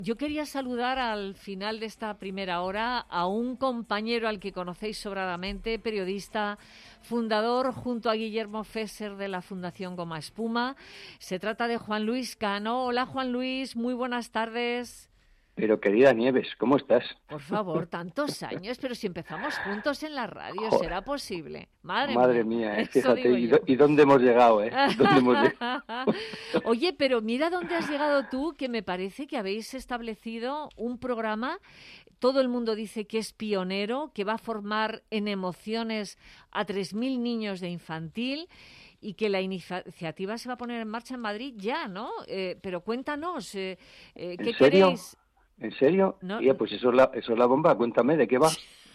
Yo quería saludar al final de esta primera hora a un compañero al que conocéis sobradamente, periodista, fundador junto a Guillermo Fesser de la Fundación Goma Espuma. Se trata de Juan Luis Cano. Hola Juan Luis, muy buenas tardes. Pero querida Nieves, ¿cómo estás? Por favor, tantos años, pero si empezamos juntos en la radio, Joder, ¿será posible? Madre madre mía, mía, eso fíjate, digo yo. ¿y dónde hemos llegado, ¿Dónde hemos llegado? Oye, pero mira dónde has llegado tú, que me parece que habéis establecido un programa, todo el mundo dice que es pionero, que va a formar en emociones a 3.000 niños de infantil y que la iniciativa se va a poner en marcha en Madrid ya, ¿no? Pero cuéntanos, ¿En ¿qué serio? queréis? ¿En serio? No, Tía, pues eso es la bomba, cuéntame, ¿de qué va?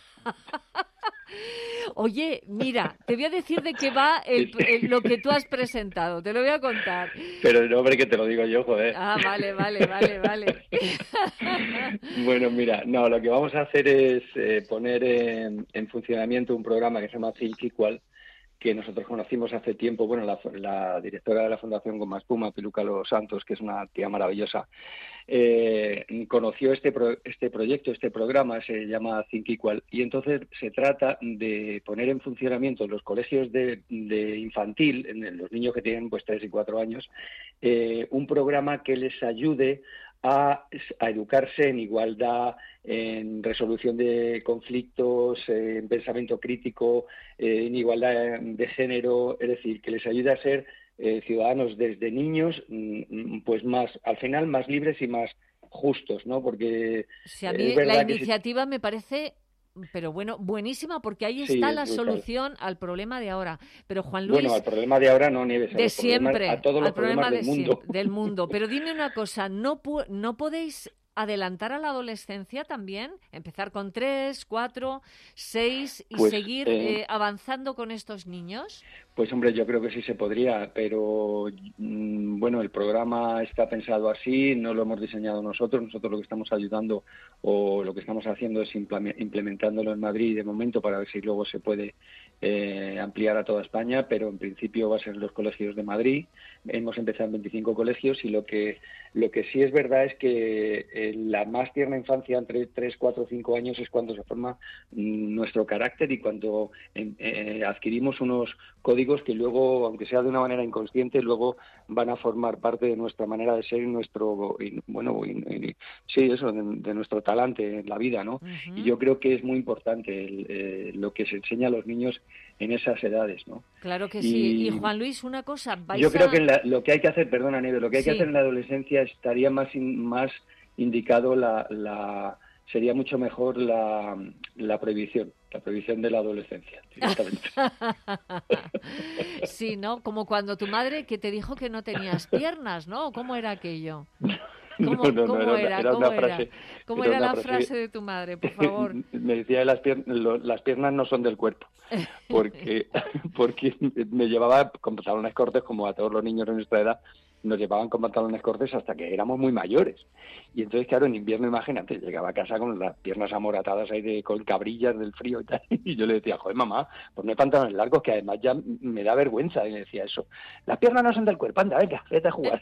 oye, mira, te voy a decir de qué va lo que tú has presentado, te lo voy a contar. Pero no, hombre, que te lo digo yo, joder. Ah, vale, vale, vale, vale. Bueno, mira, no, lo que vamos a hacer es poner en funcionamiento un programa que se llama Think Equal, que nosotros conocimos hace tiempo. Bueno, la directora de la Fundación Goma Espuma, Piluca Los Santos, que es una tía maravillosa, conoció este proyecto, este programa, se llama Think Equal, y entonces se trata de poner en funcionamiento en los colegios de infantil, en los niños que tienen pues 3 y 4 años, un programa que les ayude a educarse en igualdad, en resolución de conflictos, en pensamiento crítico, en igualdad de género, es decir, que les ayude a ser ciudadanos desde niños, pues más, al final, más libres y más justos, ¿no? Porque Si a es mí la verdad que iniciativa me parece, pero bueno, buenísima, porque ahí sí, está es la brutal. solución al problema de ahora. Pero Juan Bueno, al Luis, problema de ahora no, Nieves, de a siempre, todos al los problemas problema del de mundo. siempre, del mundo. Pero dime una cosa, ¿no podéis adelantar a la adolescencia también? Empezar con 3, 4, 6 y Pues seguir avanzando con estos niños. Pues hombre, yo creo que sí se podría, pero bueno, el programa está pensado así, no lo hemos diseñado nosotros lo que estamos ayudando o lo que estamos haciendo es implementándolo en Madrid de momento para ver si luego se puede ampliar a toda España, pero en principio va a ser en los colegios de Madrid. Hemos empezado en 25 colegios y lo que sí es verdad es que la más tierna infancia, entre 3, 4, 5 años, es cuando se forma nuestro carácter y cuando adquirimos unos códigos que luego, aunque sea de una manera inconsciente, luego van a formar parte de nuestra manera de ser y sí, eso, de nuestro talante en la vida, ¿no? Y Ujú. yo creo que es muy importante lo que se enseña a los niños en esas edades, ¿no? Claro que sí. Y Y Juan Luis, una cosa, yo vais creo que a... lo que hay que hacer, perdona, Nieves, lo que hay que hacer Sí. en la adolescencia estaría más indicado sería mucho mejor la prohibición de la adolescencia, directamente. Sí, ¿no? Como cuando tu madre que te dijo que no tenías piernas, ¿no? ¿Cómo era aquello? No, no, no, ¿Cómo era? era ¿Cómo una era? frase, ¿Cómo era era una la frase, frase de tu madre, por favor? me decía las piernas no son del cuerpo, porque, porque me llevaba con pantalones cortos, como a todos los niños de nuestra edad, nos llevaban con pantalones cortos hasta que éramos muy mayores. Y entonces, claro, en invierno, imagínate, llegaba a casa con las piernas amoratadas ahí con cabrillas del frío y tal, y yo le decía, joder, mamá, pues no hay pantalones largos, que además ya me da vergüenza. Y le decía eso, las piernas no son del cuerpo, anda, venga, vete a jugar.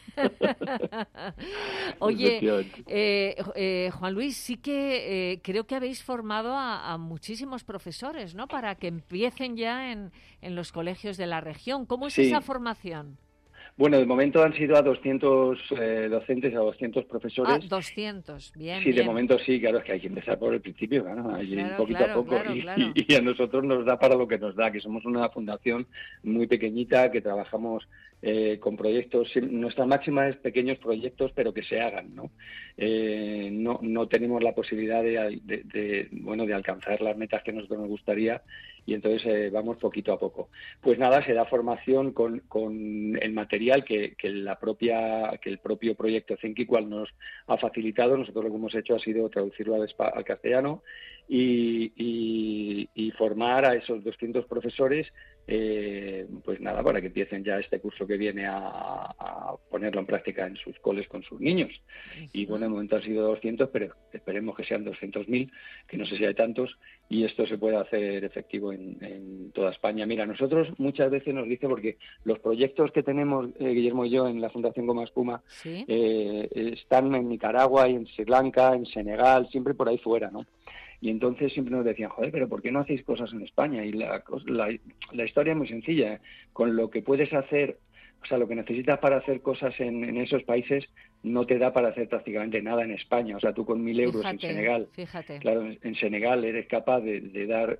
Oye, Efectivamente. Juan Luis, sí que creo que habéis formado a muchísimos profesores, ¿no? Para que empiecen ya en los colegios de la región. ¿Cómo es esa Sí, formación? bueno, de momento han sido a 200 docentes, a 200 Ah, profesores. 200. Bien, Sí, de bien. momento sí, claro, es que hay que empezar por el principio, claro, ahí Claro, poquito a claro, poco. claro, claro. Y a nosotros nos da para lo que nos da, que somos una fundación muy pequeñita, que trabajamos con proyectos. Nuestra máxima es pequeños proyectos, pero que se hagan, ¿no? No tenemos la posibilidad de alcanzar las metas que nosotros nos gustaría, y entonces vamos poquito a poco. Pues nada, se da formación con el material que el propio proyecto Think Equal nos ha facilitado. Nosotros lo que hemos hecho ha sido traducirlo al castellano y formar a esos 200 profesores pues nada, para que empiecen ya este curso que viene a ponerlo en práctica en sus coles con sus niños. Y bueno, de momento han sido 200, pero esperemos que sean 200.000, que no sé si hay tantos, y esto se puede hacer efectivo en toda España. Mira, nosotros muchas veces nos dice, porque los proyectos que tenemos, Guillermo y yo, en la Fundación Goma Espuma, ¿Sí? están en Nicaragua y en Sri Lanka, en Senegal, siempre por ahí fuera, ¿no? Y entonces siempre nos decían, joder, pero ¿por qué no hacéis cosas en España? Y la historia es muy sencilla, ¿eh? Con lo que puedes hacer, o sea, lo que necesitas para hacer cosas en esos países no te da para hacer prácticamente nada en España. O sea, tú con 1.000 euros en Senegal, Fíjate. claro, en Senegal eres capaz de dar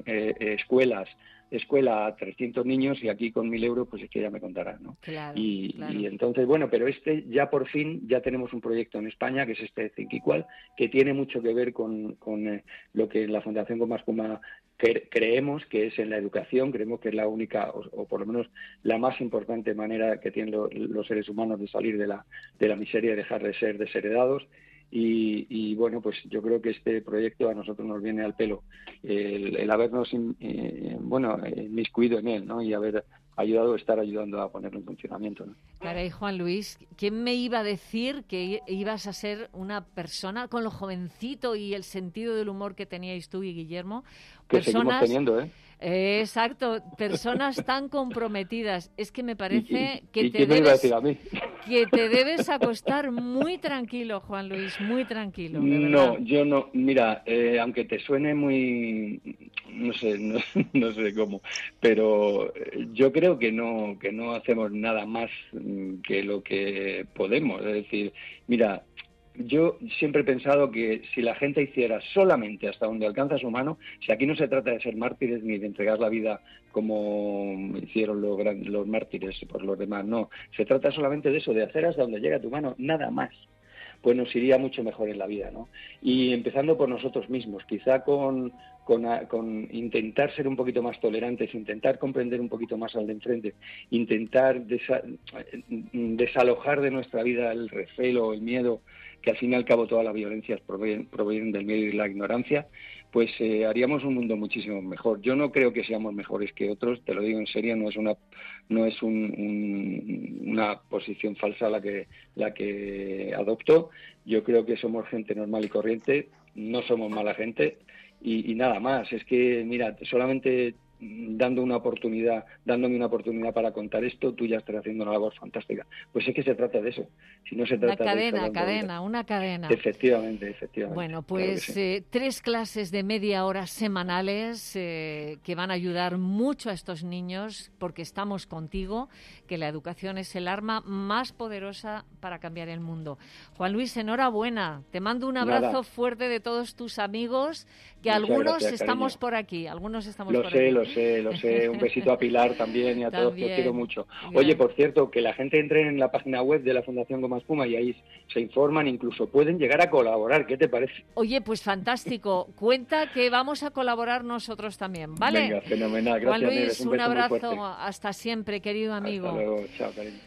escuela a 300 niños, y aquí con 1.000 euros, pues es que ya me contarás, ¿no? Claro, Y entonces, bueno, pero ya por fin, ya tenemos un proyecto en España, que es este Think Equal, que tiene mucho que ver con lo que en la Fundación Goma Espuma creemos que es en la educación. Creemos que es la única, o por lo menos la más importante manera que tienen los seres humanos de salir de la miseria y dejar de ser desheredados. Y bueno, pues yo creo que este proyecto a nosotros nos viene al pelo el habernos inmiscuido en él, ¿no? Y haber estar ayudando a ponerlo en funcionamiento, ¿no? Caray, Juan Luis, ¿quién me iba a decir que ibas a ser una persona con lo jovencito y el sentido del humor que teníais tú y Guillermo? Que seguimos teniendo, ¿eh? Exacto, personas tan comprometidas. Es que me parece que te debes, iba a decir a mí? Que te debes acostar muy tranquilo, Juan Luis, muy tranquilo, de verdad. No, yo no. Mira, aunque te suene muy, no sé cómo, pero yo creo que no hacemos nada más que lo que podemos. Es decir, mira, yo siempre he pensado que si la gente hiciera solamente hasta donde alcanza su mano, si aquí no se trata de ser mártires ni de entregar la vida como hicieron los mártires por los demás, no, se trata solamente de eso, de hacer hasta donde llega tu mano, nada más, pues nos iría mucho mejor en la vida, ¿no? Y empezando por nosotros mismos, quizá con intentar ser un poquito más tolerantes, intentar comprender un poquito más al de enfrente, intentar desalojar de nuestra vida el recelo, el miedo, que al fin y al cabo todas las violencias provienen del miedo y la ignorancia, pues haríamos un mundo muchísimo mejor. Yo no creo que seamos mejores que otros, te lo digo en serio, no es una posición falsa la que adopto. Yo creo que somos gente normal y corriente, no somos mala gente, y nada más. Es que, mira, solamente dándome una oportunidad para contar esto, tú ya estás haciendo una labor fantástica. Pues es que se trata de eso. Si no se trata una cadena. Efectivamente. Bueno, pues claro sí. 3 clases de media hora semanales que van a ayudar mucho a estos niños, porque estamos contigo, que la educación es el arma más poderosa para cambiar el mundo. Juan Luis, enhorabuena. Te mando un abrazo fuerte de todos tus amigos, que muchas algunos gracias, estamos cariño. por aquí, algunos estamos Lo por sé, aquí. Lo sé. Un besito a Pilar también y a todos, que os quiero mucho. Bien. Oye, por cierto, que la gente entre en la página web de la Fundación Goma Espuma y ahí se informan, incluso pueden llegar a colaborar. ¿Qué te parece? Oye, pues fantástico. Cuenta que vamos a colaborar nosotros también, ¿vale? Venga, fenomenal. Gracias, Juan Luis, Neves. un beso abrazo. muy fuerte. Hasta siempre, querido amigo. Hasta luego. Chao, cariño.